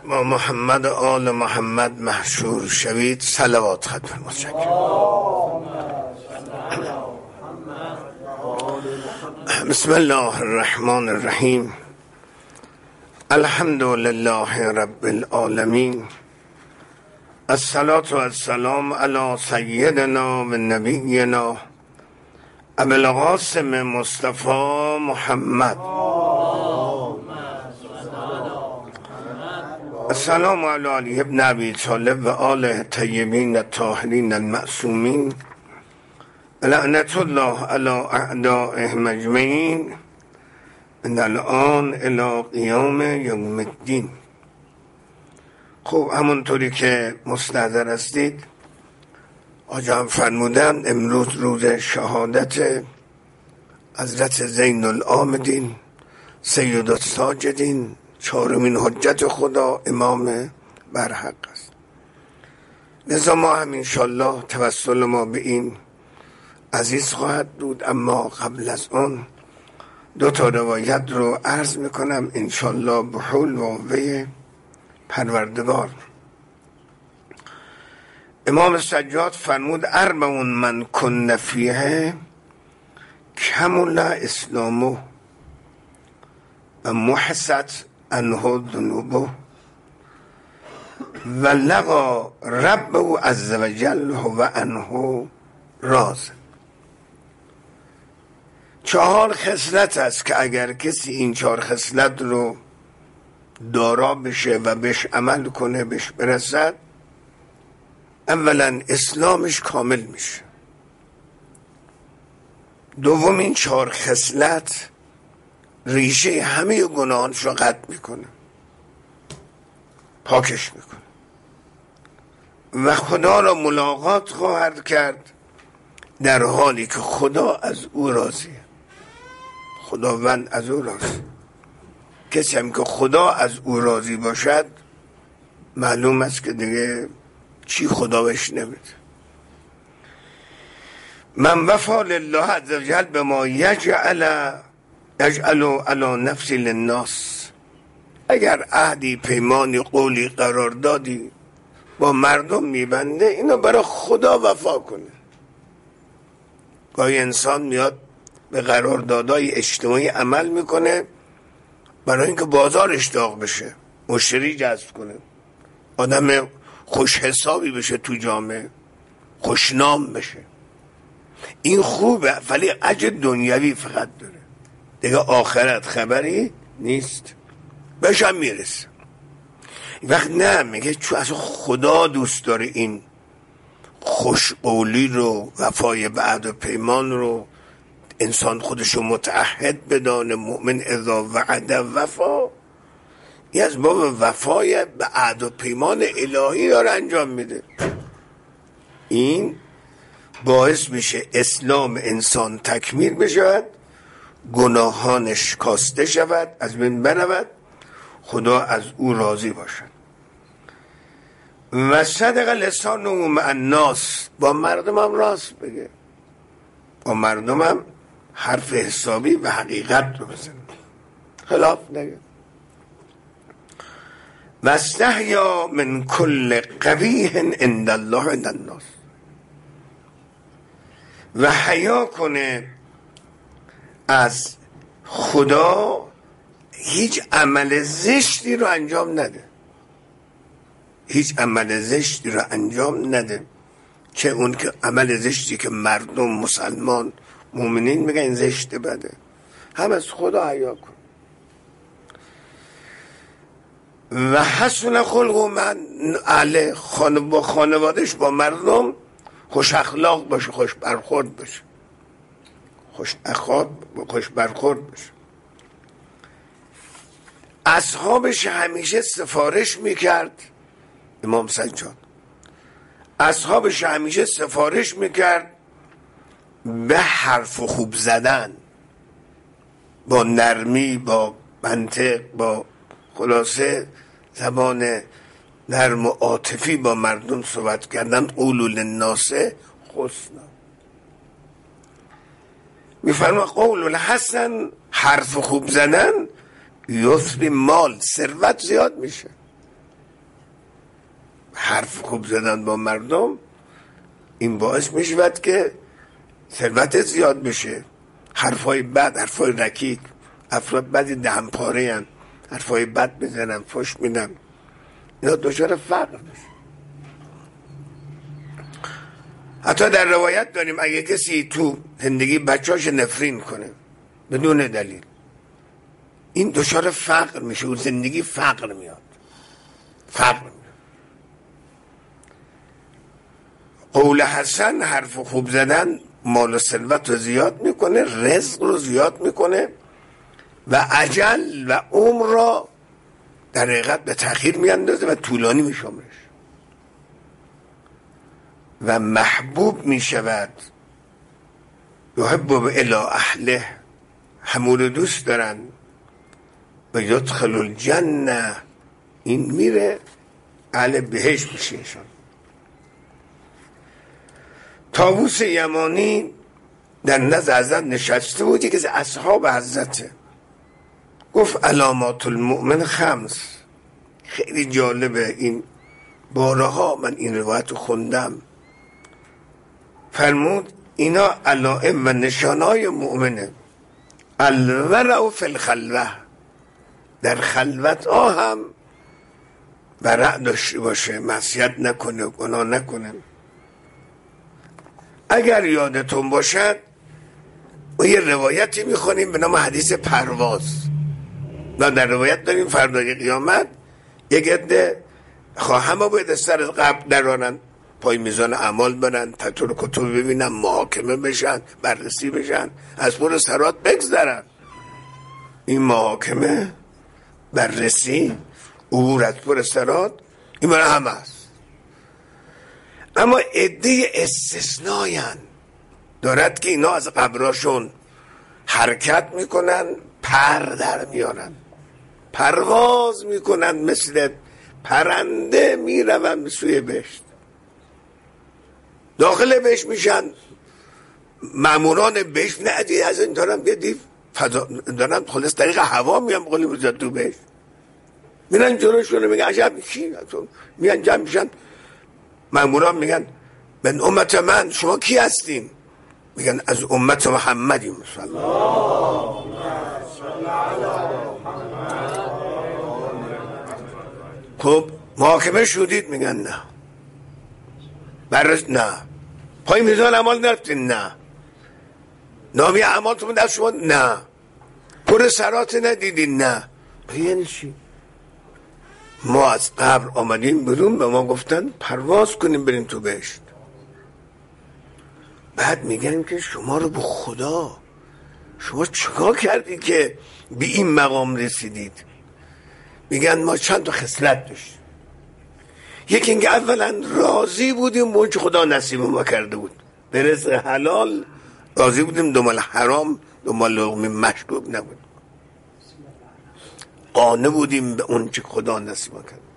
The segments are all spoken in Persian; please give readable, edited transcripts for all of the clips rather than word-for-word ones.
با محمد و آل محمد محشور شوید. صلوات خدمت متشکرم. بسم الله الرحمن الرحیم. الحمد لله رب العالمین. الصلاة والسلام علی سیدنا و نبینا ابی القاسم مصطفی محمد. السلام علی علی ابن ابی طالب و آله طیبین الطاهرین المعصومین. لعنت الله علی اعدائهم اجمعین من الان الی قیام یوم الدین. خب همونطوری که مستحضر هستید، آقا فرمودن امروز روز شهادت حضرت زین العابدین سید الساجدین، چهارمین حجت خدا، امام برحق است. لذا ما هم انشالله توسل ما به این عزیز خواهد بود. اما قبل از آن دو تا روایت رو عرض میکنم انشالله به حول و قوه پروردگار. امام سجاد فرمود اربعون من کن فیه کمل اسلامه و محست عنه ذنوبه و لقا ربه عز وجل و عنه راض. 4 خصلت است که اگر کسی این 4 خصلت رو دارا بشه و بهش عمل کنه، بهش برسد، اولا اسلامش کامل میشه. دوم این 4 خصلت ریشه همه گناهانش رو قطع میکنه، پاکش میکنه و خدا را ملاقات خواهد کرد در حالی که خدا از او راضیه. خداوند از او راضی. کسی هم که خدا از او راضی باشد معلوم است که دیگه چی خدا بهش نمیده. من وفا لله عز وجل به ما یجعل علی نفسی للناس. اگر عهدی، پیمانی، قولی، قراردادی با مردم میبنده، اینو برای خدا وفا کنه. گاهی انسان میاد به قراردادهای اجتماعی عمل میکنه برای اینکه بازارش داغ بشه، مشتری جذب کنه، آدم خوش حسابی بشه تو جامعه، خوشنام بشه. این خوبه ولی اجر دنیوی فقط داره، دیگه آخرت خبری نیست، بهش هم میرسه. این وقت نه، میگه چون از خدا دوست داره این خوشقولی رو، وفای به عهد و پیمان رو، انسان خودشو متعهد بدانه. مؤمن اذا وعد وفا، این از باب وفای به عهد و پیمان الهی داره انجام میده. این باعث میشه اسلام انسان تکمیل بشود، گناهانش کاسته شود، از بین برود، خدا از او راضی باشد. و صدق لسانه مع الناس، با مردم هم راست بگه، با مردم هم حرف حسابی و حقیقت رو بزنه، خلاف نگه. و استحیا من کل قبیح عند الله عند الناس، و حیا کنه از خدا، هیچ عمل زشتی رو انجام نده، هیچ عمل زشتی رو انجام نده. چه اون که عمل زشتی که مردم مسلمان مؤمنین میگن این زشته، بده، هم از خدا حیا کن. و حسن خلق من اهل با خانوادش، با مردم خوش اخلاق باشه، خوش برخورد باشه، خوش برخورد باشه. اصحابش همیشه سفارش میکرد، امام سجاد اصحابش همیشه سفارش میکرد به حرف خوب زدن، با نرمی، با منطق، با خلاصه زبان نرم و عاطفی با مردم صحبت کردن. قولوا للناس حسنا. میفرما قول الحسن، حرف خوب زدن، یثری مال، ثروت زیاد میشه. حرف خوب زدن با مردم این باعث میشود که ثروت زیاد بشه. حرفای بد، حرفای رکیک، افراد بدی دهن پاره هن، حرفای بد بزنن، فحش میدن، اینا دچار فقر بشه. حتی در روایت داریم اگه کسی تو زندگی بچه‌اش نفرین کنه بدون دلیل، این دچار فقر میشه و زندگی فقر میاد. قول حسن، حرف خوب زدن، مال و ثروت رو زیاد میکنه، رزق رو زیاد میکنه و اجل و عمر را در حقیقت به تأخیر میاندازه و طولانی میشمرش و محبوب میشود. یحب الی اهله، همون رو دوست دارن. و یدخل الجنه، این میره اهل بهشت میشهشون. طاووس یمانی در نزد حضرت نشسته بود، یکی از اصحاب حضرته، گفت علامات المؤمن خمس. خیلی جالبه این، بارها من این روایت رو خوندم. فرمود اینا علائم و نشانهای مؤمنه. الورع فی الخلوه، در خلوت هم ورع داشته باشه، معصیت نکنه، گناه نکنه. اگر یادتون باشد ما یه روایتی میخونیم به نام حدیث پرواز و در روایت داریم فردای قیامت یک عده همه باید سر قبر درارن، پای میزان اعمال برن، تطور کتب ببینن، محاکمه بشن، بررسی بشن، از پر صراط بگذرن. این محاکمه، بررسی، عبور از پر صراط، این برای همه است. اما عده استثناین دارد که اینا از قبراشون حرکت میکنن، پر در میارن، پرواز میکنن، مثل پرنده میرون به سوی بهشت. داخل بهشت میشن، ماموران بهشت ندید از این دارن بیدید دارن خلاص طریق هوا میان بقولی بزد تو بهشت، میرن جلوشون رو میگن عجب کی؟ میان جمع میشن، ماموران میگن من امت من، شما کی هستین؟ میگن از امت محمدیم. خب محاکمه شدید؟ میگن نه. بررس نه. پای میزان اعمال نرفتین؟ نه. نامی اعمالتون دست شما؟ نه. پر صراط ندیدین؟ نه. یعنی چی؟ ما از قبر آمدیم برون، به ما گفتن پرواز کنیم بریم تو بهشت. بعد میگن که شما رو به خدا، شما چیکار کردید که به این مقام رسیدید؟ میگن ما چند تا خصلت داشتیم. یکی اینکه اولا راضی بودیم به اون که خدا نصیب ما کرده بود، به رزق حلال راضی بودیم، دنبال حرام، دنبال لقمه مشروب نبود، قانع بودیم به اون که خدا نصیب ما کرد.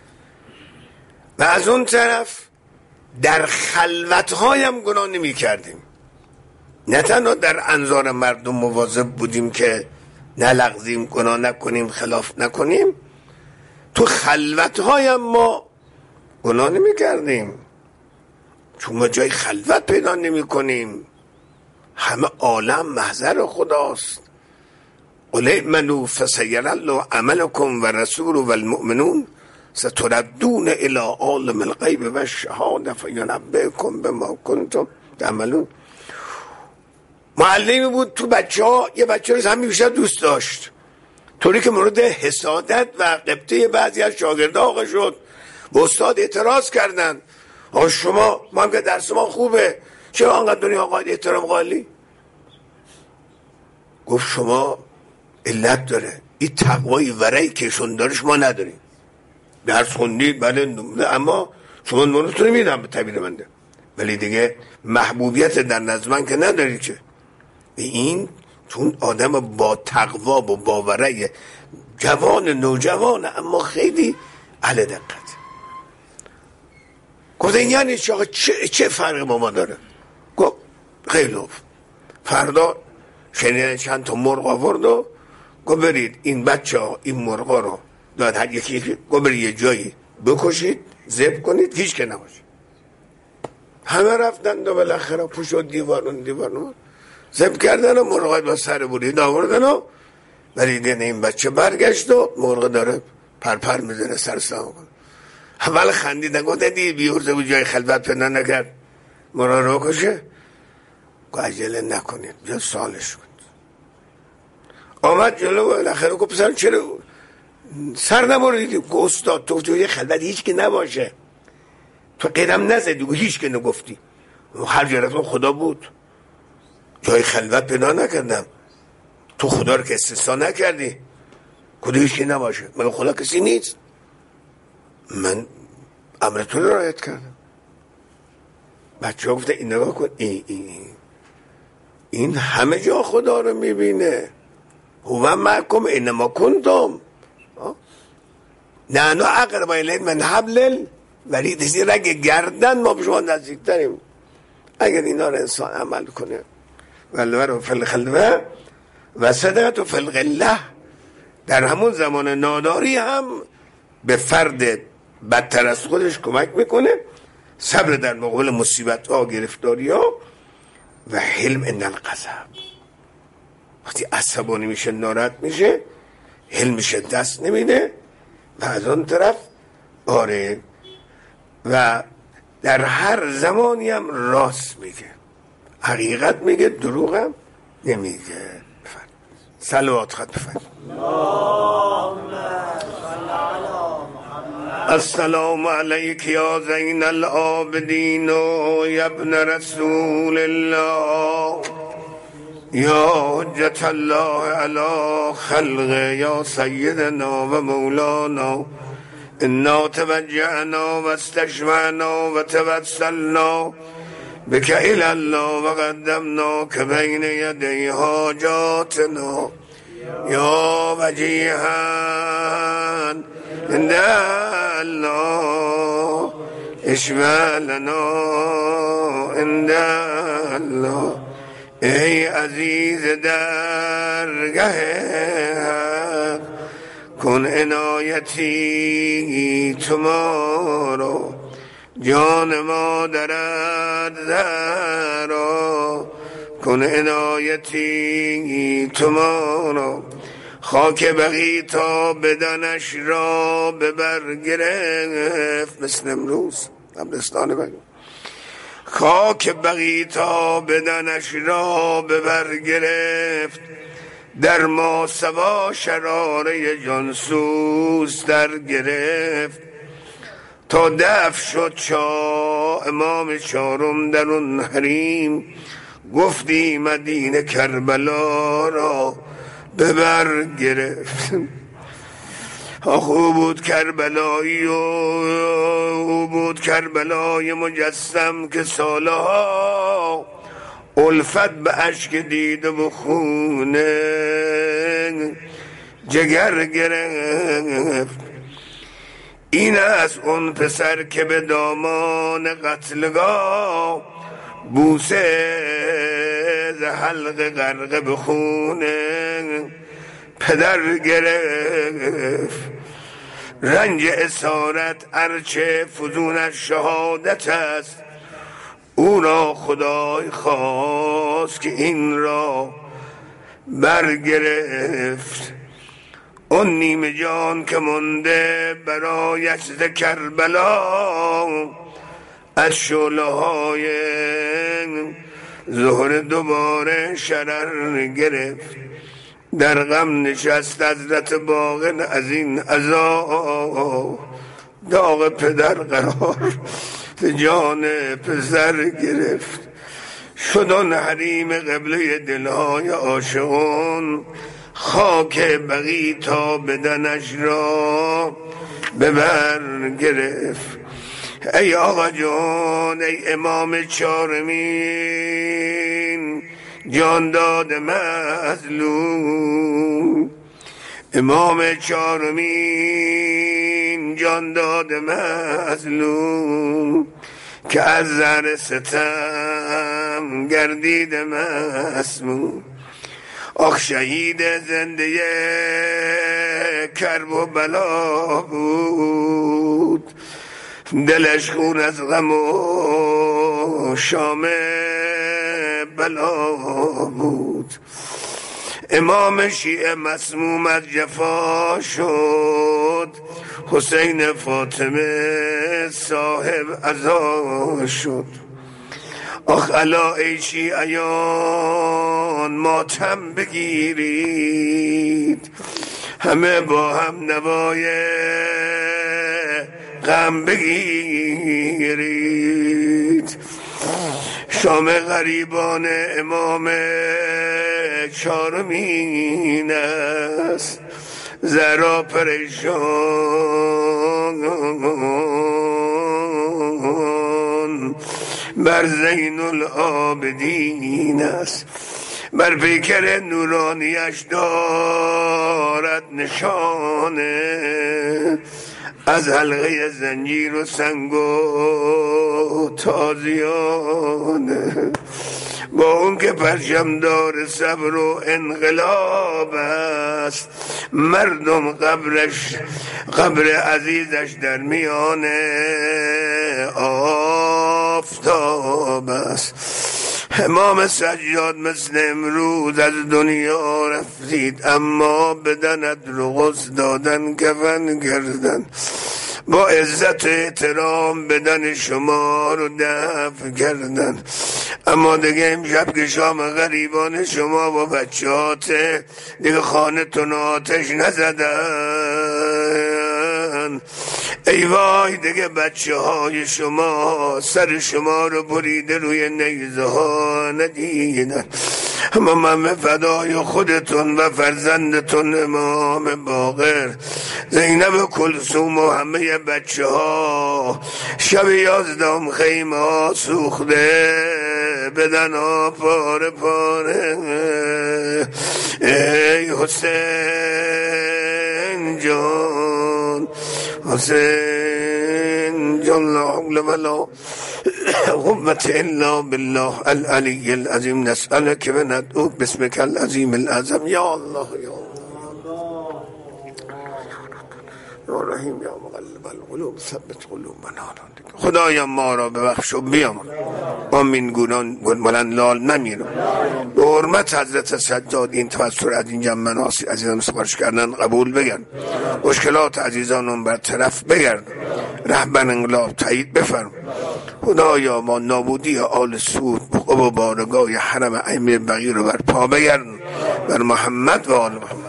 و از اون طرف در خلوت‌هایم گناه نمی کردیم، نه تنها در انظار مردم مواظب بودیم که نلغزیم، گناه نکنیم، خلاف نکنیم، تو خلوت‌هایم ما گناه نمی کردیم، چون ما جای خلوت پیدا نمی کنیم. همه عالم محضر خداست. قل اعملوا فسیر الله عملکم و رسول و المؤمنون ستردون الی عالم الغیب و الشهاده فینبئکم بما کنتم تعملون. معلمی بود تو بچه ها، یه بچه رو همین بیشتر دوست داشت، طوری که مورد حسادت و غبطه بعضی از شاگردا واقع شد. به استاد اعتراض کردن، آقا شما، ما هم که درس ما خوبه، چرا آنقدر دنیا آقا احترام قائلی؟ گفت شما علت داره، این تقوای ورعی که شون داره شما نداریم. درس خوندید بله، اما شما نورتون رو میدم به تعبیر منده، ولی دیگه محبوبیت در نزد من که نداری. که این چون آدم با تقوا و با ورع، جوان نوجوان اما خیلی اهل دقت. گفت این یعنی چه فرق با ما داره؟ گفت خیلی خوب. فردا شنیدن چند تا مرغ آورد و گفت برید این بچه ها این مرغا رو داد هر یکی، گفت برید یه جایی بکشید، ذبح کنید هیچ که نباشه. همه رفتن و بالاخره پوش و دیوارون ذبح کردن و مرغ با سر برید آوردن و ولی دیدن این بچه برگشت و مرغ داره پرپر میزنه سر سام کنه. اول خندیدن گفت دیدی بیورزه بود جای خلوت پیدا نکرد مرغ رو کشه. گفت عجله نکنید بیا سالش کنید. آمد جلو و بالاخره گفت پسر چرا سر نبریدی؟ گفت استاد تو جای خلوت هیچ که نباشه تو قدم نزدی و هیچ که نگفتی. هر جرفتون خدا بود جای خلوت پیدا نکردم تو خدا رو که استثنا نکردی کدو هیچ که نباشه. من خدا کسی نیست من امر تو رو رعایت کردم. بچه ها گفته این نگاه کن این همه جا خدا رو میبینه. هو معکم اینما کنتم نه اقرب الیه من حبل الورید. از رگ گردن ما به شما نزدیکتریم اگر اینا رو انسان عمل کنه. والور فی الخلوه و صدقت فی الغله. در همون زمان ناداری هم به فرد بدتر از خودش کمک میکنه. صبر در مقابل مصیبت ها گرفتاری ها و حلم ان الغضب. وقتی عصبانی میشه ناراحت میشه حلمش دست نمیده و از اون طرف آره و در هر زمانی هم راست میگه حقیقت میگه دروغ هم نمیگه. صلوات خط بفرمایید. السلام علیک یا زین العابدین و یا ابن رسول الله یا حجت الله علی خلق یا سیدنا و مولانا انا توجهنا و استشفعنا و توسلنا بك الى الله و قدمنا که بین یدی حاجاتنا یا وجیها عند الله اشفع لنا عند الله. ای عزیز درگه حق کن عنایتی تو ما رو جان ما درد درا کن عنایتی تو ما رو. خاک بقی تا بدنش را به بر گرفت مثل امروز قبرستان بقی. خاک بقی تا بدنش را به بر گرفت در ما سوا شراره جانسوز در گرفت تا دفع شد امام چارم در اون حریم گفتی مدینه کربلا را به بر گرفت. او بود کربلایی و او بود کربلای مجسم که سالها الفت به عشق دیده و خونه جگر گرفت. این از اون پسر که به دامان قتلگاه بوسه ز حلق غرق به خونه پدر گرفت. رنج اسارت ارچه فزونش شهادت است او را خدای خواست که این را برگرفت. اون نیمه جان که منده برایش ز کربلا از شعله های ظهر دوباره شرر گرفت. در غم نشست حضرت باقر از این عذاب داغ پدر قرار جان پسر گرفت. شدن حریم قبله دلهای عاشقان خاک بقی تا بدنش را به بر گرفت. ای آقا جان ای امام چارمین جان داد مظلوم. امام چارمین جان داد مظلوم که از زر ستم گردید مسموم. آخ شهید زنده کرب و بلا بود دلش خون از غم و شام بلا بود. امام شیعه مسموم از جفا شد، حسین فاطمه صاحب عزا شد. آخ الا ای شیعیان ماتم بگیرید، همه با هم نوای غم بگیرید. شام غریبان امام چارمین است، زهرا پریشان بر زین العابدین است. بر پیکر نورانیش دارد نشانه از حلقه زنجیر و سنگ و تازیانه. با اون که پرچمدار صبر و انقلاب است، مردم قبر عزیزش در میان آفتاب است. امام سجاد مثل امروز از دنیا رفتید، اما بدنت رقص دادن کفن کردن، با عزت احترام بدن شما رو دفن کردن. اما دیگه امشب که شام غریبان شما و بچهات دیگه خانتون آتش نزدن. ای وای دیگه بچه های شما سر شما رو بریده روی نیزه ها ندیدن. اما من فدای خودتون و فرزندتون امام باقر، زینب کلثوم و همه بچه ها شب 11 خیمه ها سوخته، بدن ها پاره پاره. ای حسین جان، حسین جان، لا حول ولا قوة الا بالله العلی العظیم. نسألك و ندعوک باسمک العظیم الأعظم. یا الله یا رحیم یا مقلب القلوب ثبت قلوبنا. خدایا ما را ببخش و بیامرز. آمین. گونان بلند لال نمیرم. به حرمت حضرت سجاد این توسل از این جمع مناسی عزیزان سفارش کردن قبول بگن، مشکلات عزیزانم برطرف بگرد، رهبر انقلاب تایید بفرم. خدایا ما نابودی آل سود و بارگاه حرم ائمه بقیه رو بر پا بگردن، بر محمد و آل محمد.